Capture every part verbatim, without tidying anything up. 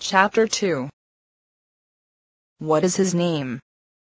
Chapter two. What is his name?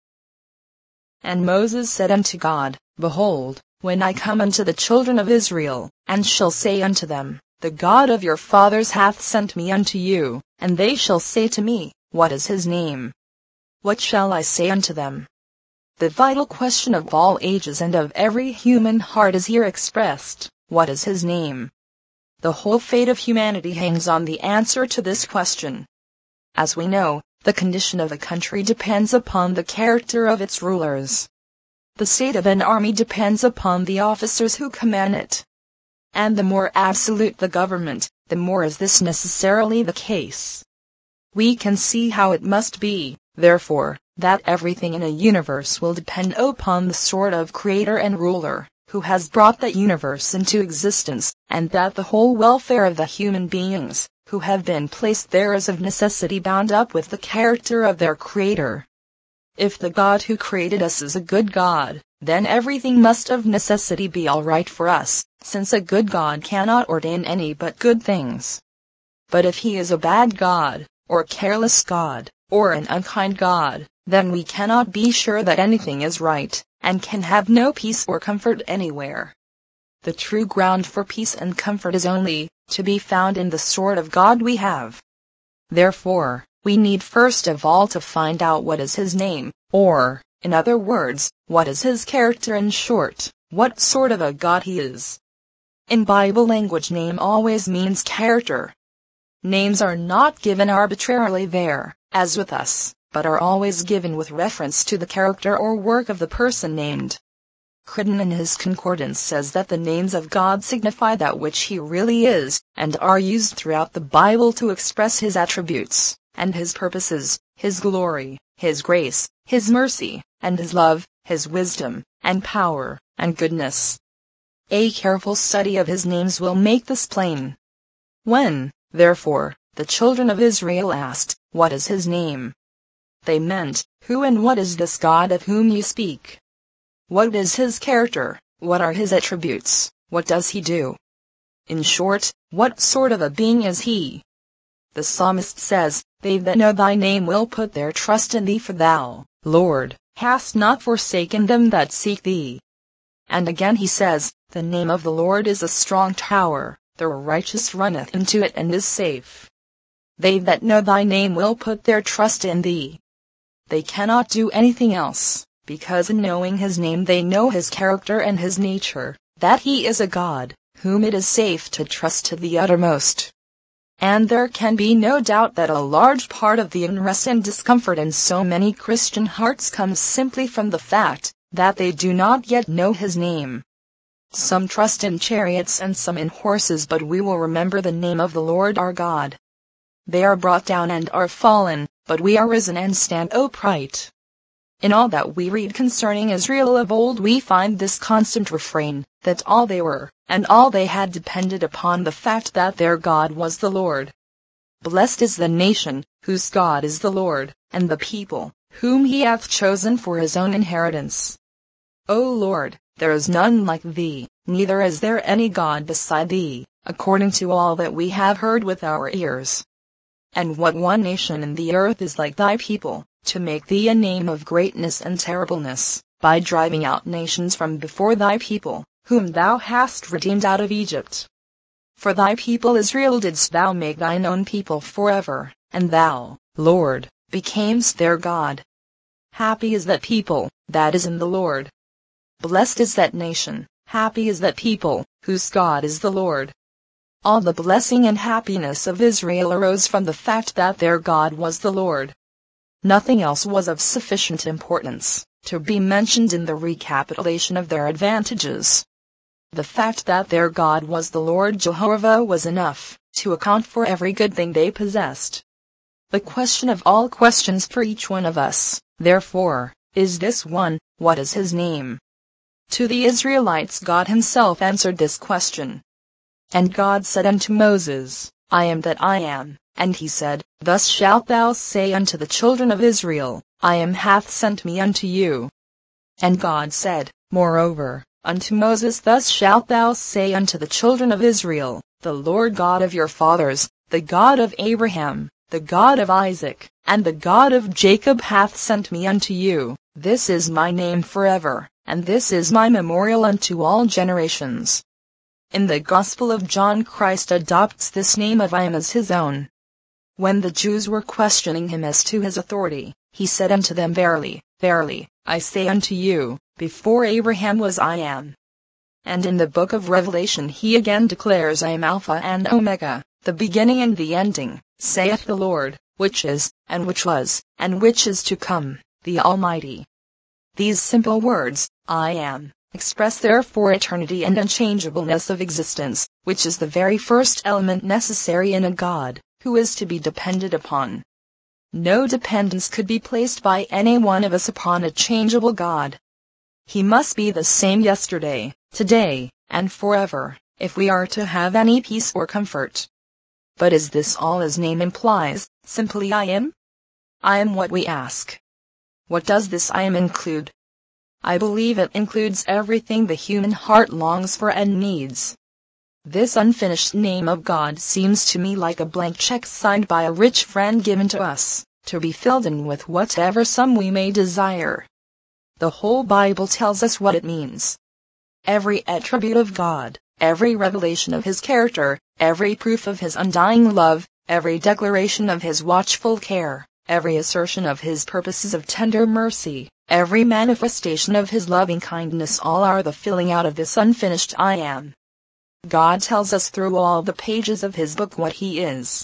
And Moses said unto God, Behold, when I come unto the children of Israel, and shall say unto them, The God of your fathers hath sent me unto you, and they shall say to me, What is his name? What shall I say unto them? The vital question of all ages and of every human heart is here expressed. What is his name? The whole fate of humanity hangs on the answer to this question. As we know, the condition of a country depends upon the character of its rulers. The state of an army depends upon the officers who command it. And the more absolute the government, the more is this necessarily the case. We can see how it must be, therefore, that everything in a universe will depend upon the sort of creator and ruler who has brought that universe into existence, and that the whole welfare of the human beings who have been placed there is of necessity bound up with the character of their creator. If the God who created us is a good God, then everything must of necessity be all right for us, since a good God cannot ordain any but good things. But if he is a bad God, or careless God, or an unkind God, then we cannot be sure that anything is right, and can have no peace or comfort anywhere. The true ground for peace and comfort is only to be found in the sort of God we have. Therefore, we need first of all to find out what is his name, or, in other words, what is his character, in short, what sort of a God he is. In Bible language, name always means character. Names are not given arbitrarily there, as with us, but are always given with reference to the character or work of the person named. Crittenden in his concordance says that the names of God signify that which he really is, and are used throughout the Bible to express his attributes, and his purposes, his glory, his grace, his mercy, and his love, his wisdom, and power, and goodness. A careful study of his names will make this plain. When, therefore, the children of Israel asked, What is his name? They meant, Who and what is this God of whom you speak? What is his character? What are his attributes? What does he do? In short, what sort of a being is he? The psalmist says, They that know thy name will put their trust in thee, for thou, Lord, hast not forsaken them that seek thee. And again he says, The name of the Lord is a strong tower, the righteous runneth into it and is safe. They that know thy name will put their trust in thee. They cannot do anything else, because in knowing his name they know his character and his nature, that he is a God, whom it is safe to trust to the uttermost. And there can be no doubt that a large part of the unrest and discomfort in so many Christian hearts comes simply from the fact that they do not yet know his name. Some trust in chariots and some in horses, but we will remember the name of the Lord our God. They are brought down and are fallen, but we are risen and stand upright. In all that we read concerning Israel of old we find this constant refrain, that all they were, and all they had depended upon the fact that their God was the Lord. Blessed is the nation, whose God is the Lord, and the people, whom he hath chosen for his own inheritance. O Lord, there is none like thee, neither is there any God beside thee, according to all that we have heard with our ears. And what one nation in the earth is like thy people, to make thee a name of greatness and terribleness, by driving out nations from before thy people, whom thou hast redeemed out of Egypt. For thy people Israel didst thou make thine own people forever, and thou, Lord, becamest their God. Happy is that people, that is in the Lord. Blessed is that nation, happy is that people, whose God is the Lord. All the blessing and happiness of Israel arose from the fact that their God was the Lord. Nothing else was of sufficient importance to be mentioned in the recapitulation of their advantages. The fact that their God was the Lord Jehovah was enough to account for every good thing they possessed. The question of all questions for each one of us, therefore, is this one, What is his name? To the Israelites God himself answered this question. And God said unto Moses, I am that I am. And he said, Thus shalt thou say unto the children of Israel, I am hath sent me unto you. And God said, Moreover, unto Moses, Thus shalt thou say unto the children of Israel, The Lord God of your fathers, the God of Abraham, the God of Isaac, and the God of Jacob hath sent me unto you. This is my name forever, and this is my memorial unto all generations. In the Gospel of John, Christ adopts this name of I am as his own. When the Jews were questioning him as to his authority, he said unto them, Verily, verily, I say unto you, before Abraham was I am. And in the book of Revelation he again declares, I am Alpha and Omega, the beginning and the ending, saith the Lord, which is, and which was, and which is to come, the Almighty. These simple words, I am, express therefore eternity and unchangeableness of existence, which is the very first element necessary in a God, who is to be depended upon. No dependence could be placed by any one of us upon a changeable God. He must be the same yesterday, today, and forever, if we are to have any peace or comfort. But is this all his name implies, simply I am? I am what we ask. What does this I am include? I believe it includes everything the human heart longs for and needs. This unfinished name of God seems to me like a blank check signed by a rich friend given to us, to be filled in with whatever sum we may desire. The whole Bible tells us what it means. Every attribute of God, every revelation of his character, every proof of his undying love, every declaration of his watchful care, every assertion of his purposes of tender mercy, every manifestation of his loving kindness, all are the filling out of this unfinished I am. God tells us through all the pages of his book what he is.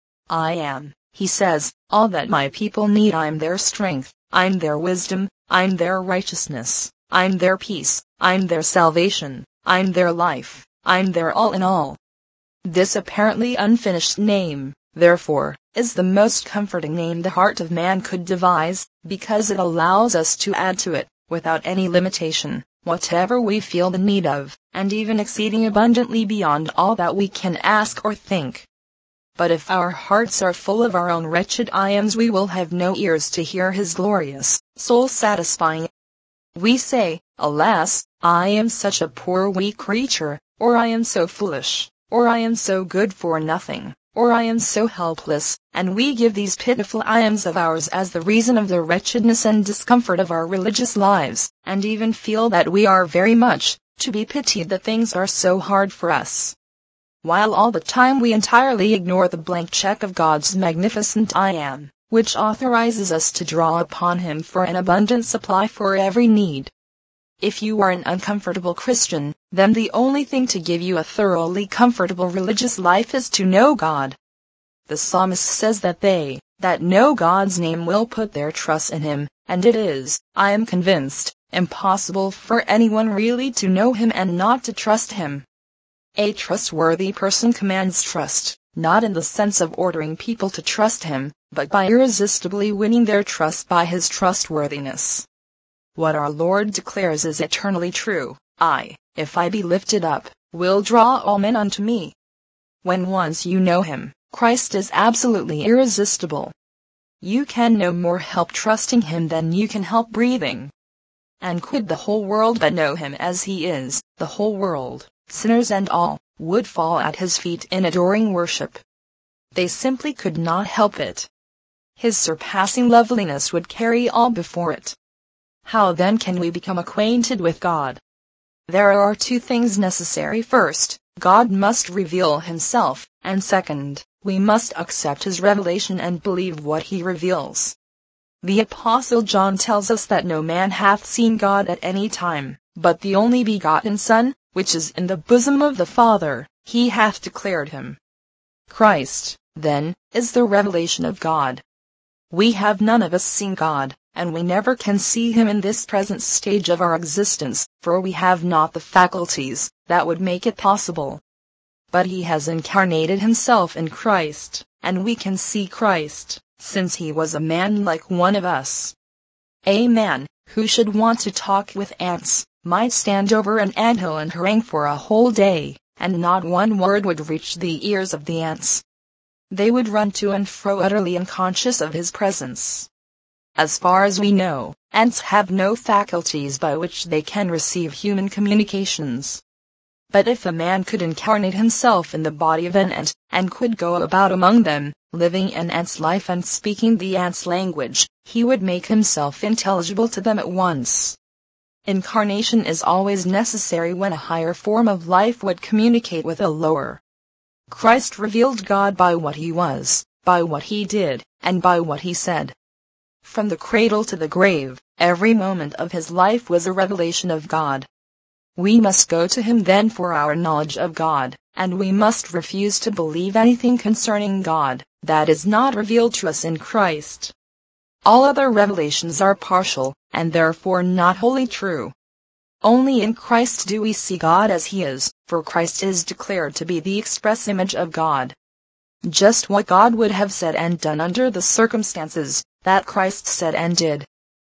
I am, he says, all that my people need. I'm their strength, I'm their wisdom, I'm their righteousness, I'm their peace, I'm their salvation, I'm their life, I'm their all in all. This apparently unfinished name, therefore, is the most comforting name the heart of man could devise, because it allows us to add to it, without any limitation, whatever we feel the need of, and even exceeding abundantly beyond all that we can ask or think. But if our hearts are full of our own wretched I ams, we will have no ears to hear his glorious, soul-satisfying. We say, alas, I am such a poor weak creature, or I am so foolish, or I am so good for nothing, or I am so helpless, and we give these pitiful I ams of ours as the reason of the wretchedness and discomfort of our religious lives, and even feel that we are very much to be pitied that things are so hard for us. While all the time we entirely ignore the blank check of God's magnificent I am, which authorizes us to draw upon him for an abundant supply for every need. If you are an uncomfortable Christian, then the only thing to give you a thoroughly comfortable religious life is to know God. The psalmist says that they that know God's name will put their trust in him, and it is, I am convinced, impossible for anyone really to know him and not to trust him. A trustworthy person commands trust, not in the sense of ordering people to trust him, but by irresistibly winning their trust by his trustworthiness. What our Lord declares is eternally true, I, if I be lifted up, will draw all men unto me. When once you know him, Christ is absolutely irresistible. You can no more help trusting him than you can help breathing. And could the whole world but know him as he is, the whole world, sinners and all, would fall at his feet in adoring worship. They simply could not help it. His surpassing loveliness would carry all before it. How then can we become acquainted with God? There are two things necessary. First, God must reveal himself, and second, we must accept his revelation and believe what he reveals. The Apostle John tells us that no man hath seen God at any time, but the only begotten Son, which is in the bosom of the Father, he hath declared him. Christ, then, is the revelation of God. We have none of us seen God, and we never can see him in this present stage of our existence, for we have not the faculties that would make it possible. But he has incarnated himself in Christ, and we can see Christ, since he was a man like one of us. A man, who should want to talk with ants, might stand over an anthill and harangue for a whole day, and not one word would reach the ears of the ants. They would run to and fro utterly unconscious of his presence. As far as we know, ants have no faculties by which they can receive human communications. But if a man could incarnate himself in the body of an ant, and could go about among them, living an ant's life and speaking the ant's language, he would make himself intelligible to them at once. Incarnation is always necessary when a higher form of life would communicate with a lower. Christ revealed God by what he was, by what he did, and by what he said. From the cradle to the grave, every moment of his life was a revelation of God. We must go to him then for our knowledge of God, and we must refuse to believe anything concerning God that is not revealed to us in Christ. All other revelations are partial, and therefore not wholly true. Only in Christ do we see God as he is, for Christ is declared to be the express image of God. Just what God would have said and done under the circumstances, that Christ said and did.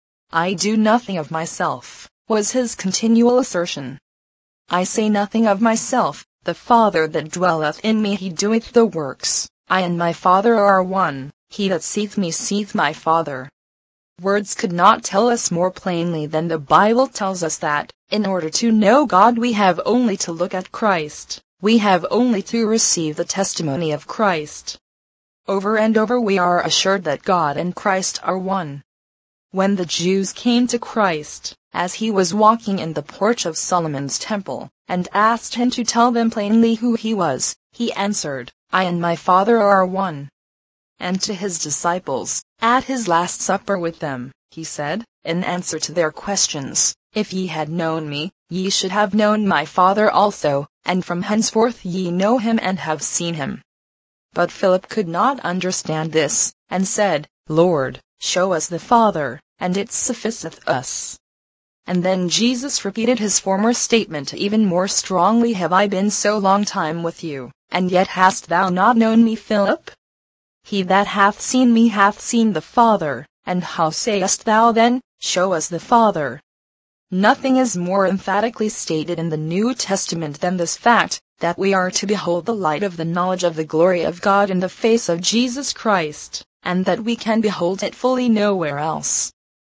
I do nothing of myself, was his continual assertion. I say nothing of myself, the Father that dwelleth in me he doeth the works. I and my Father are one, he that seeth me seeth my Father. Words could not tell us more plainly than the Bible tells us that, in order to know God we have only to look at Christ, we have only to receive the testimony of Christ. Over and over we are assured that God and Christ are one. When the Jews came to Christ, as he was walking in the porch of Solomon's temple, and asked him to tell them plainly who he was, he answered, I and my Father are one. And to his disciples, at his last supper with them, he said, in answer to their questions, If ye had known me, ye should have known my Father also, and from henceforth ye know him and have seen him. But Philip could not understand this, and said, Lord, show us the Father, and it sufficeth us. And then Jesus repeated his former statement even more strongly, Have I been so long time with you, and yet hast thou not known me, Philip? He that hath seen me hath seen the Father, and how sayest thou then, Show us the Father? Nothing is more emphatically stated in the New Testament than this fact, that we are to behold the light of the knowledge of the glory of God in the face of Jesus Christ, and that we can behold it fully nowhere else.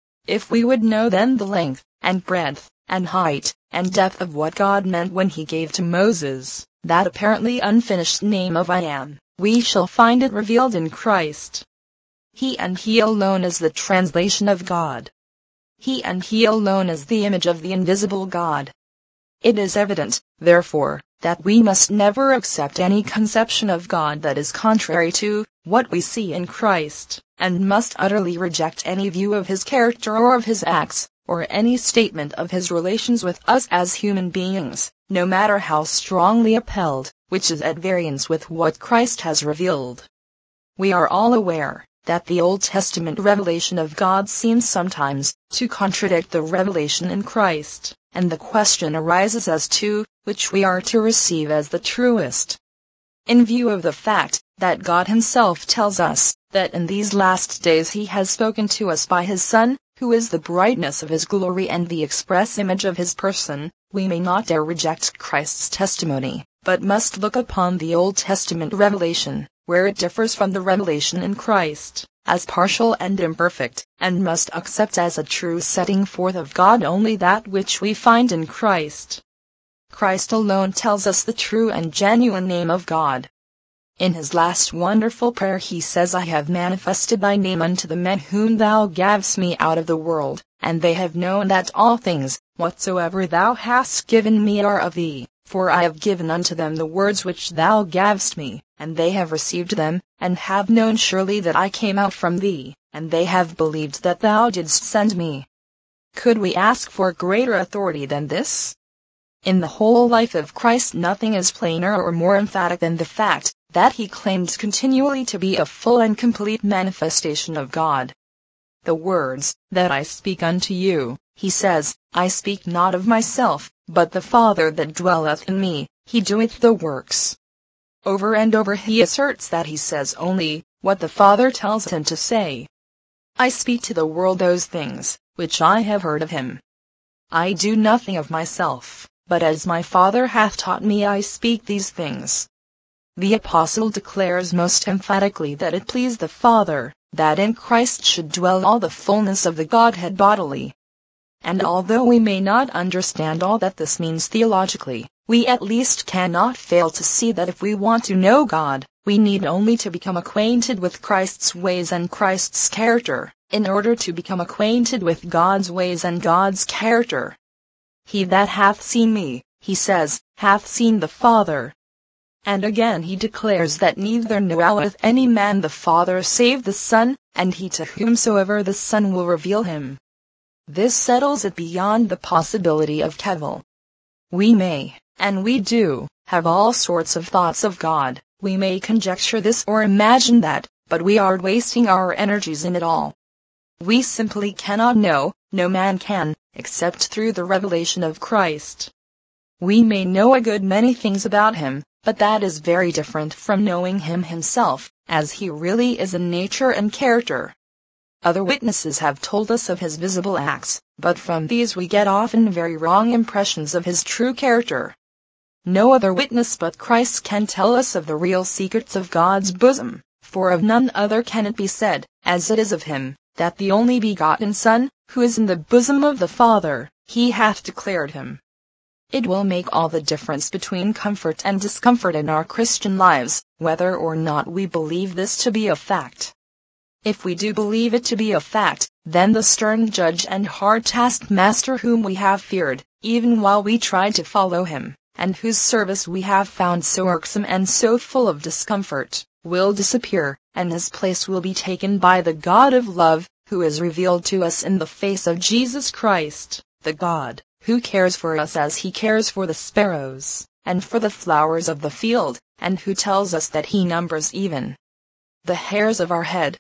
If we would know then the length, and breadth, and height, and depth of what God meant when he gave to Moses that apparently unfinished name of I Am, we shall find it revealed in Christ. He and he alone is the translation of God. He and he alone is the image of the invisible God. It is evident, therefore, that we must never accept any conception of God that is contrary to what we see in Christ, and must utterly reject any view of his character or of his acts, or any statement of his relations with us as human beings, no matter how strongly upheld, which is at variance with what Christ has revealed. We are all aware that the Old Testament revelation of God seems sometimes to contradict the revelation in Christ, and the question arises as to which we are to receive as the truest. In view of the fact that God himself tells us that in these last days he has spoken to us by his Son, who is the brightness of his glory and the express image of his person, we may not dare reject Christ's testimony, but must look upon the Old Testament revelation, where it differs from the revelation in Christ, as partial and imperfect, and must accept as a true setting forth of God only that which we find in Christ. Christ alone tells us the true and genuine name of God. In his last wonderful prayer he says, I have manifested thy name unto the men whom thou gavest me out of the world, and they have known that all things, whatsoever thou hast given me, are of thee, for I have given unto them the words which thou gavest me, and they have received them, and have known surely that I came out from thee, and they have believed that thou didst send me. Could we ask for greater authority than this? In the whole life of Christ nothing is plainer or more emphatic than the fact that he claimed continually to be a full and complete manifestation of God. The words that I speak unto you, he says, I speak not of myself, but the Father that dwelleth in me, he doeth the works. Over and over he asserts that he says only what the Father tells him to say. I speak to the world those things which I have heard of him. I do nothing of myself, but as my Father hath taught me I speak these things. The Apostle declares most emphatically that it pleased the Father that in Christ should dwell all the fullness of the Godhead bodily. And although we may not understand all that this means theologically, we at least cannot fail to see that if we want to know God, We need only to become acquainted with Christ's ways and Christ's character, in order to become acquainted with God's ways and God's character. He that hath seen me, he says, hath seen the Father. And again he declares that neither knoweth any man the Father save the Son, and he to whomsoever the Son will reveal him. This settles it beyond the possibility of cavil. We may, and we do, have all sorts of thoughts of God. We may conjecture this or imagine that, but we are wasting our energies in it all. We simply cannot know, no man can, except through the revelation of Christ. We may know a good many things about him, but that is very different from knowing him himself, as he really is in nature and character. Other witnesses have told us of his visible acts, but from these we get often very wrong impressions of his true character. No other witness but Christ can tell us of the real secrets of God's bosom, for of none other can it be said, as it is of him, that the only begotten Son, who is in the bosom of the Father, he hath declared him. It will make all the difference between comfort and discomfort in our Christian lives, whether or not we believe this to be a fact. If we do believe it to be a fact, then the stern judge and hard taskmaster whom we have feared, even while we tried to follow him, and whose service we have found so irksome and so full of discomfort, will disappear, and his place will be taken by the God of love, who is revealed to us in the face of Jesus Christ, the God who cares for us as he cares for the sparrows, and for the flowers of the field, and who tells us that he numbers even the hairs of our head.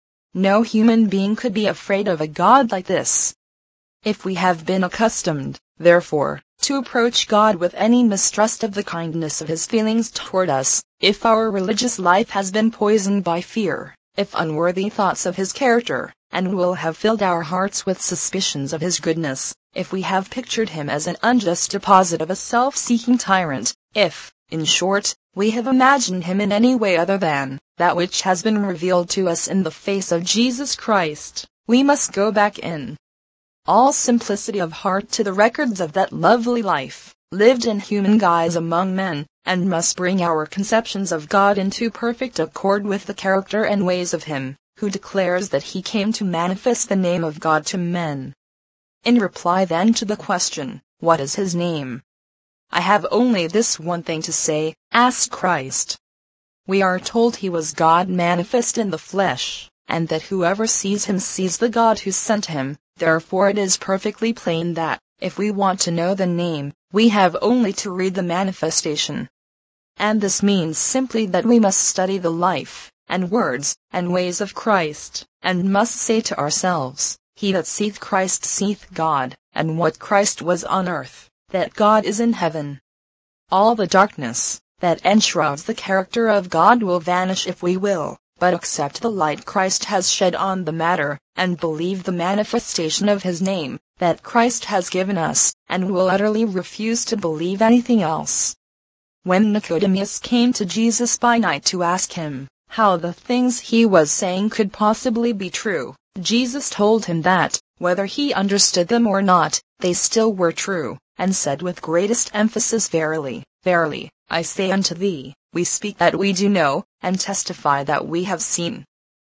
No human being could be afraid of a God like this. If we have been accustomed, therefore, to approach God with any mistrust of the kindness of his feelings toward us, if our religious life has been poisoned by fear, if unworthy thoughts of his character, and will have filled our hearts with suspicions of his goodness, if we have pictured him as an unjust deposit of a self-seeking tyrant, if, in short, we have imagined him in any way other than that which has been revealed to us in the face of Jesus Christ, we must go back in all simplicity of heart to the records of that lovely life, lived in human guise among men, and must bring our conceptions of God into perfect accord with the character and ways of him who declares that he came to manifest the name of God to men. In reply then to the question, what is his name? I have only this one thing to say, ask Christ. We are told he was God manifest in the flesh, and that whoever sees him sees the God who sent him. Therefore it is perfectly plain that, if we want to know the name, we have only to read the manifestation. And this means simply that we must study the life, and words, and ways of Christ, and must say to ourselves, he that seeth Christ seeth God, and what Christ was on earth, that God is in heaven. All the darkness that enshrouds the character of God will vanish if we will but accept the light Christ has shed on the matter, and believe the manifestation of his name that Christ has given us, and will utterly refuse to believe anything else. When Nicodemus came to Jesus by night to ask him how the things he was saying could possibly be true, Jesus told him that, whether he understood them or not, they still were true, and said with greatest emphasis, Verily, verily, I say unto thee, we speak that we do know, and testify that we have seen.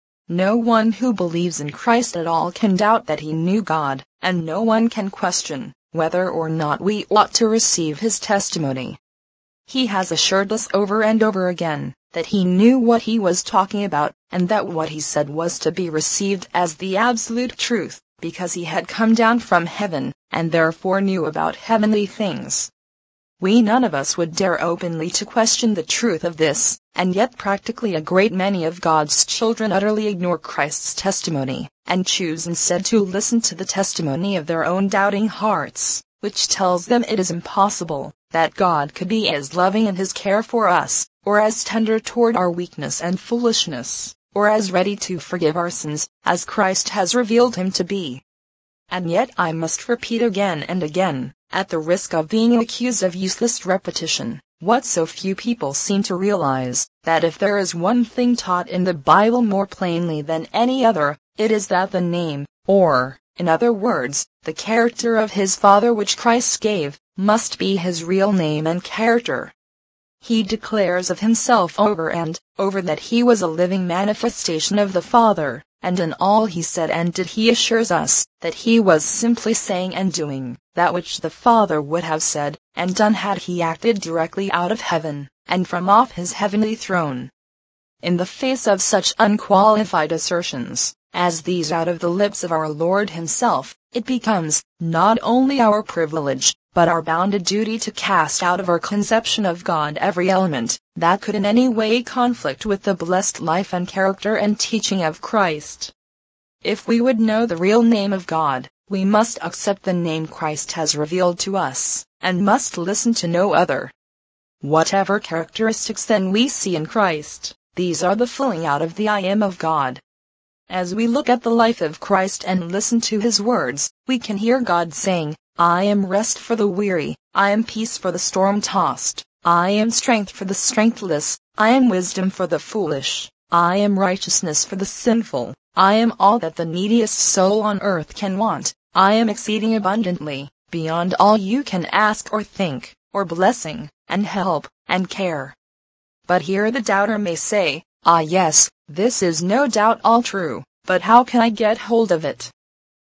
No one who believes in Christ at all can doubt that he knew God, and no one can question whether or not we ought to receive his testimony. He has assured us over and over again that he knew what he was talking about, and that what he said was to be received as the absolute truth, because he had come down from heaven, and therefore knew about heavenly things. We none of us would dare openly to question the truth of this, and yet practically a great many of God's children utterly ignore Christ's testimony, and choose instead to listen to the testimony of their own doubting hearts, which tells them it is impossible that God could be as loving in his care for us, or as tender toward our weakness and foolishness, or as ready to forgive our sins, as Christ has revealed him to be. And yet I must repeat again and again, at the risk of being accused of useless repetition, what so few people seem to realize, that if there is one thing taught in the Bible more plainly than any other, it is that the name, or, in other words, the character of his Father which Christ gave, must be his real name and character. He declares of himself over and over that he was a living manifestation of the Father, and in all he said and did he assures us that he was simply saying and doing that which the Father would have said and done had he acted directly out of heaven, and from off his heavenly throne. In the face of such unqualified assertions as these out of the lips of our Lord himself, it becomes not only our privilege, but our bounden duty to cast out of our conception of God every element that could in any way conflict with the blessed life and character and teaching of Christ. If we would know the real name of God, we must accept the name Christ has revealed to us, and must listen to no other. Whatever characteristics then we see in Christ, these are the filling out of the I am of God. As we look at the life of Christ and listen to his words, we can hear God saying, I am rest for the weary, I am peace for the storm-tossed, I am strength for the strengthless, I am wisdom for the foolish, I am righteousness for the sinful, I am all that the neediest soul on earth can want, I am exceeding abundantly, beyond all you can ask or think, or blessing, and help, and care. But here the doubter may say, ah yes, this is no doubt all true, but how can I get hold of it?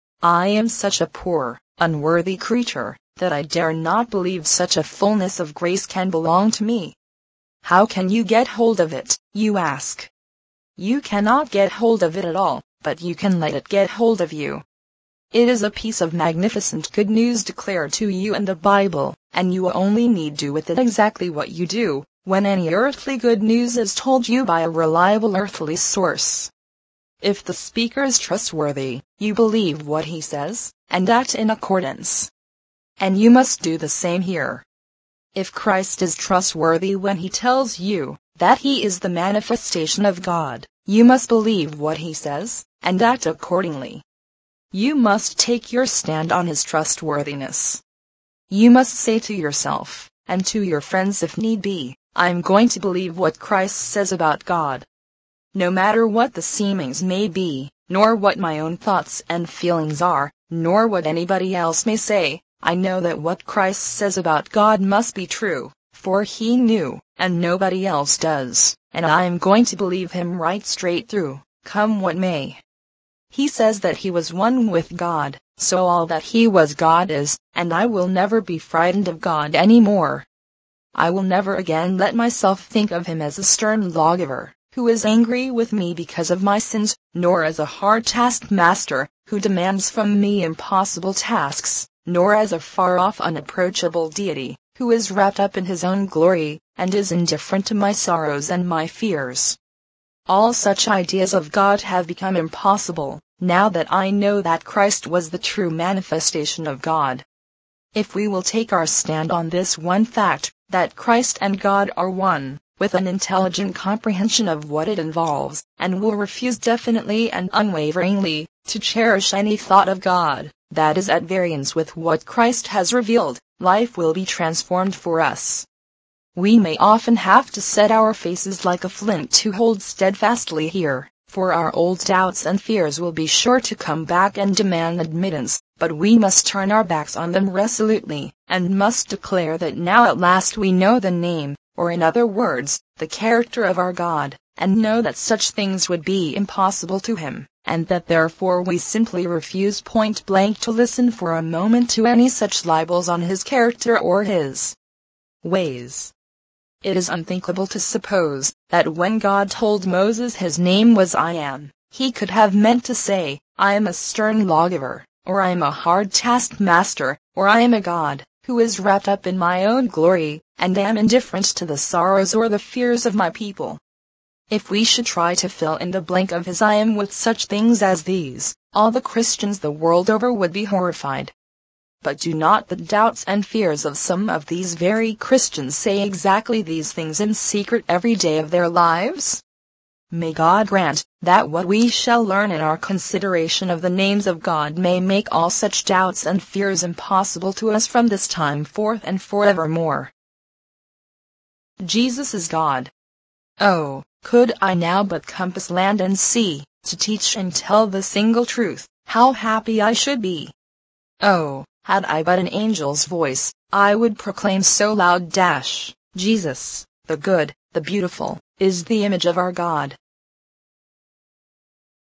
I am such a poor, unworthy creature, that I dare not believe such a fullness of grace can belong to me. How can you get hold of it, you ask? You cannot get hold of it at all, but you can let it get hold of you. It is a piece of magnificent good news declared to you in the Bible, and you only need do with it exactly what you do when any earthly good news is told you by a reliable earthly source. If the speaker is trustworthy, you believe what he says, and act in accordance. And you must do the same here. If Christ is trustworthy when he tells you that he is the manifestation of God, you must believe what he says, and act accordingly. You must take your stand on his trustworthiness. You must say to yourself, and to your friends if need be, I am going to believe what Christ says about God. No matter what the seemings may be, nor what my own thoughts and feelings are, nor what anybody else may say, I know that what Christ says about God must be true, for he knew, and nobody else does, and I am going to believe him right straight through, come what may. He says that he was one with God, so all that he was God is, and I will never be frightened of God any more. I will never again let myself think of him as a stern lawgiver, who is angry with me because of my sins, nor as a hard taskmaster, who demands from me impossible tasks, nor as a far-off unapproachable deity, who is wrapped up in his own glory, and is indifferent to my sorrows and my fears. All such ideas of God have become impossible, now that I know that Christ was the true manifestation of God. If we will take our stand on this one fact, that Christ and God are one, with an intelligent comprehension of what it involves, and will refuse definitely and unwaveringly to cherish any thought of God that is at variance with what Christ has revealed, life will be transformed for us. We may often have to set our faces like a flint to hold steadfastly here, for our old doubts and fears will be sure to come back and demand admittance, but we must turn our backs on them resolutely, and must declare that now at last we know the name, or in other words, the character of our God, and know that such things would be impossible to him, and that therefore we simply refuse point blank to listen for a moment to any such libels on his character or his ways. It is unthinkable to suppose that when God told Moses his name was I Am, he could have meant to say, I am a stern lawgiver, or I am a hard taskmaster, or I am a God, who is wrapped up in my own glory, and am indifferent to the sorrows or the fears of my people. If we should try to fill in the blank of his I Am with such things as these, all the Christians the world over would be horrified. But do not the doubts and fears of some of these very Christians say exactly these things in secret every day of their lives? May God grant that what we shall learn in our consideration of the names of God may make all such doubts and fears impossible to us from this time forth and forevermore. Jesus is God. Oh, could I now but compass land and sea, to teach and tell the single truth, how happy I should be! Oh, had I but an angel's voice, I would proclaim so loud dash, Jesus, the good, the beautiful, is the image of our God.